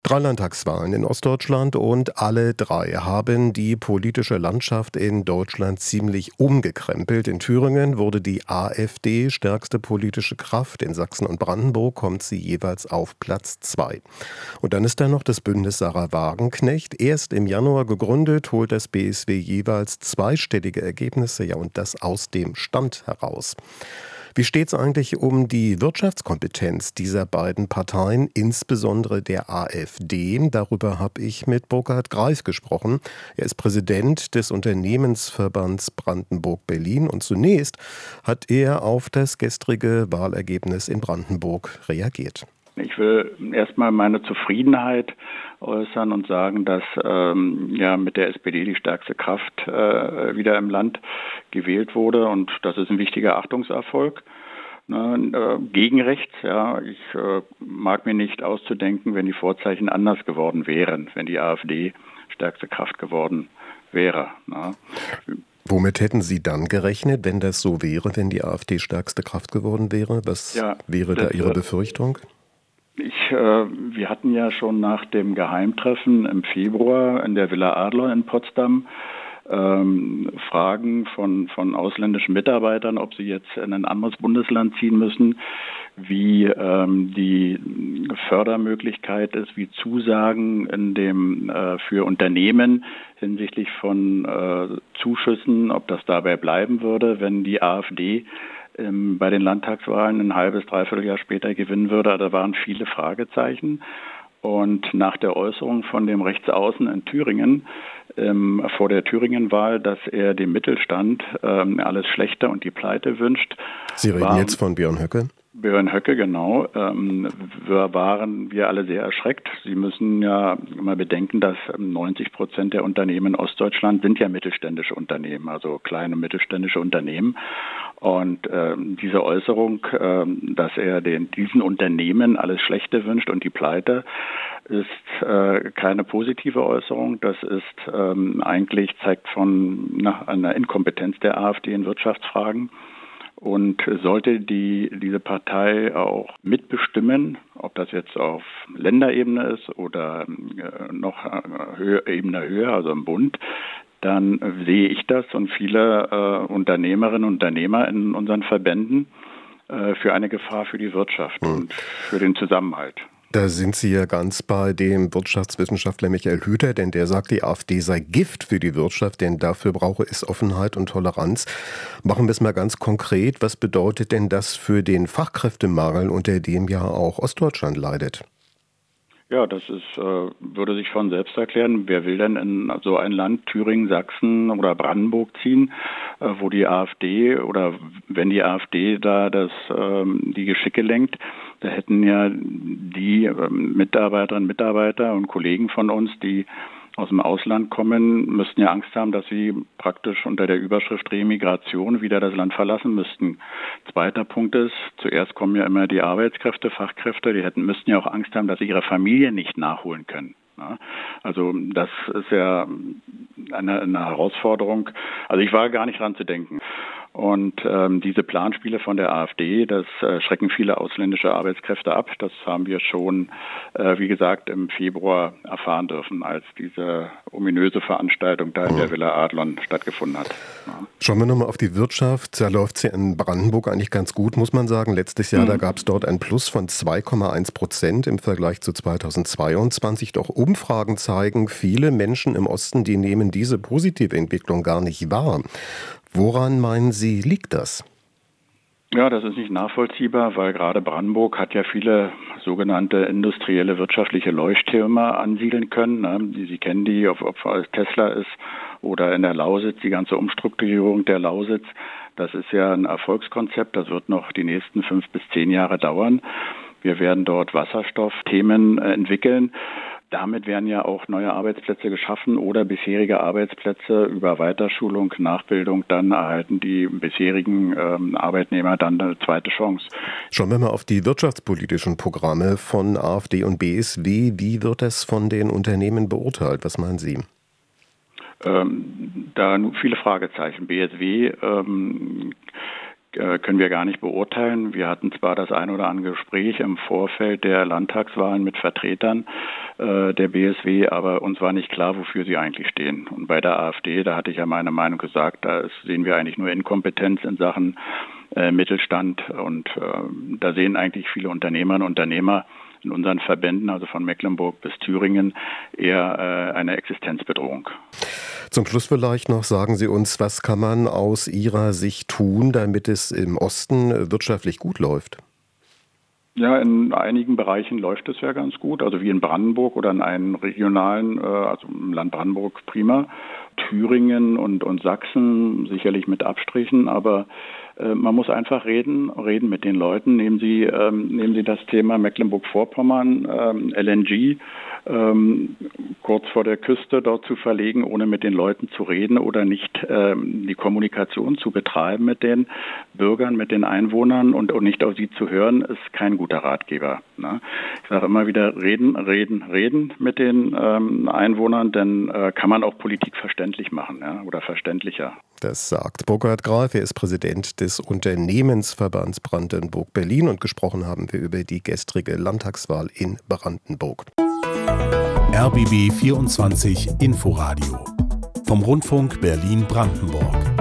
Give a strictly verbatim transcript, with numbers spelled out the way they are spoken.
Drei Landtagswahlen in Ostdeutschland und alle drei haben die politische Landschaft in Deutschland ziemlich umgekrempelt. In Thüringen wurde die AfD stärkste politische Kraft. In Sachsen und Brandenburg kommt sie jeweils auf Platz zwei. Und dann ist da noch das Bündnis Sarah Wagenknecht. Erst im Januar gegründet, holt das B S W jeweils zweistellige Ergebnisse. Ja, und das aus dem Stand heraus. Wie steht es eigentlich um die Wirtschaftskompetenz dieser beiden Parteien, insbesondere der AfD? Darüber habe ich mit Burkhard Greif gesprochen. Er ist Präsident des Unternehmensverbands Brandenburg-Berlin und zunächst hat er auf das gestrige Wahlergebnis in Brandenburg reagiert. Ich will erstmal meine Zufriedenheit äußern und sagen, dass ähm, ja mit der S P D die stärkste Kraft äh, wieder im Land gewählt wurde, und das ist ein wichtiger Achtungserfolg. Ne, äh, gegen rechts, ja, ich äh, mag mir nicht auszudenken, wenn die Vorzeichen anders geworden wären, wenn die AfD stärkste Kraft geworden wäre. Ne. Womit hätten Sie dann gerechnet, wenn das so wäre, wenn die AfD stärkste Kraft geworden wäre? Was ja, wäre da Ihre Befürchtung? Ich, äh, wir hatten ja schon nach dem Geheimtreffen im Februar in der Villa Adler in Potsdam ähm, Fragen von, von ausländischen Mitarbeitern, ob sie jetzt in ein anderes Bundesland ziehen müssen, wie ähm, die Fördermöglichkeit ist, wie Zusagen in dem äh, für Unternehmen hinsichtlich von äh, Zuschüssen, ob das dabei bleiben würde, wenn die AfD bei den Landtagswahlen ein halbes, dreiviertel Jahr später gewinnen würde. Da waren viele Fragezeichen. Und nach der Äußerung von dem Rechtsaußen in Thüringen, ähm, vor der Thüringen-Wahl, dass er dem Mittelstand ähm, alles Schlechte und die Pleite wünscht. Sie reden war, jetzt von Björn Höcke? Björn Höcke, genau. Ähm, wir waren wir alle sehr erschreckt. Sie müssen ja immer bedenken, dass neunzig Prozent der Unternehmen in Ostdeutschland sind ja mittelständische Unternehmen, also kleine mittelständische Unternehmen. Und ähm, diese Äußerung, ähm, dass er den, diesen Unternehmen alles Schlechte wünscht und die Pleite, ist äh, keine positive Äußerung. Das ist ähm, eigentlich, zeigt von na, einer Inkompetenz der AfD in Wirtschaftsfragen. Und sollte die, diese Partei auch mitbestimmen, ob das jetzt auf Länderebene ist oder äh, noch äh, höher, Ebene höher, also im Bund, dann sehe ich das und viele äh, Unternehmerinnen und Unternehmer in unseren Verbänden äh, für eine Gefahr für die Wirtschaft mhm. und für den Zusammenhalt. Da sind Sie ja ganz bei dem Wirtschaftswissenschaftler Michael Hüter, denn der sagt, die AfD sei Gift für die Wirtschaft, denn dafür brauche es Offenheit und Toleranz. Machen wir es mal ganz konkret. Was bedeutet denn das für den Fachkräftemangel, unter dem ja auch Ostdeutschland leidet? Ja, das ist, äh, würde sich von selbst erklären. Wer will denn in so ein Land, Thüringen, Sachsen oder Brandenburg ziehen, äh, wo die AfD oder wenn die AfD da das, ähm, die Geschicke lenkt, da hätten ja die äh, Mitarbeiterinnen, Mitarbeiter und Kollegen von uns, die aus dem Ausland kommen, müssten ja Angst haben, dass sie praktisch unter der Überschrift Remigration wieder das Land verlassen müssten. Zweiter Punkt ist, zuerst kommen ja immer die Arbeitskräfte, Fachkräfte, die hätten, müssten ja auch Angst haben, dass sie ihre Familie nicht nachholen können. Ja, also das ist ja eine, eine Herausforderung. Also ich war gar nicht dran zu denken. Und ähm, diese Planspiele von der AfD, das äh, schrecken viele ausländische Arbeitskräfte ab. Das haben wir schon, äh, wie gesagt, im Februar erfahren dürfen, als diese ominöse Veranstaltung da in der Villa Adlon stattgefunden hat. Ja. Schauen wir nochmal auf die Wirtschaft. Da läuft es ja in Brandenburg eigentlich ganz gut, muss man sagen. Letztes Jahr, mhm. da gab es dort ein Plus von zwei Komma eins Prozent im Vergleich zu zweitausendzweiundzwanzig. Doch Umfragen zeigen, viele Menschen im Osten, die nehmen diese positive Entwicklung gar nicht wahr. Woran meinen Sie, liegt das? Ja, das ist nicht nachvollziehbar, weil gerade Brandenburg hat ja viele sogenannte industrielle wirtschaftliche Leuchttürme ansiedeln können. Ne? Sie kennen die, ob, ob es Tesla ist oder in der Lausitz, die ganze Umstrukturierung der Lausitz. Das ist ja ein Erfolgskonzept, das wird noch die nächsten fünf bis zehn Jahre dauern. Wir werden dort Wasserstoffthemen äh, entwickeln. Damit werden ja auch neue Arbeitsplätze geschaffen oder bisherige Arbeitsplätze über Weiterschulung, Nachbildung, dann erhalten die bisherigen ähm, Arbeitnehmer dann eine zweite Chance. Schauen wir mal auf die wirtschaftspolitischen Programme von AfD und B S W. Wie wird das von den Unternehmen beurteilt? Was meinen Sie? Ähm, da nur viele Fragezeichen. B S W ähm, äh, können wir gar nicht beurteilen. Wir hatten zwar das ein oder andere Gespräch im Vorfeld der Landtagswahlen mit Vertretern äh, der B S W, aber uns war nicht klar, wofür sie eigentlich stehen. Und bei der AfD, da hatte ich ja meine Meinung gesagt, da ist, sehen wir eigentlich nur Inkompetenz in Sachen äh, Mittelstand. Und äh, da sehen eigentlich viele Unternehmerinnen und Unternehmer in unseren Verbänden, also von Mecklenburg bis Thüringen, eher äh, eine Existenzbedrohung. Zum Schluss vielleicht noch, sagen Sie uns, was kann man aus Ihrer Sicht tun, damit es im Osten wirtschaftlich gut läuft? Ja, in einigen Bereichen läuft es ja ganz gut, also wie in Brandenburg oder in einem regionalen, also im Land Brandenburg prima. Thüringen und, und Sachsen sicherlich mit Abstrichen, aber äh, man muss einfach reden, reden mit den Leuten. Nehmen Sie, ähm, nehmen Sie das Thema Mecklenburg-Vorpommern, ähm, L N G, ähm, kurz vor der Küste dort zu verlegen, ohne mit den Leuten zu reden oder nicht ähm, die Kommunikation zu betreiben mit den Bürgern, mit den Einwohnern und, und nicht auf sie zu hören, ist kein guter Ratgeber. Ne? Ich sage immer wieder, reden, reden, reden mit den ähm, Einwohnern, denn äh, kann man auch Politik verständlich machen, ja, oder verständlicher. Das sagt Burkhard Graf, er ist Präsident des Unternehmensverbands Brandenburg-Berlin und gesprochen haben wir über die gestrige Landtagswahl in Brandenburg. R B B vierundzwanzig Inforadio vom Rundfunk Berlin-Brandenburg.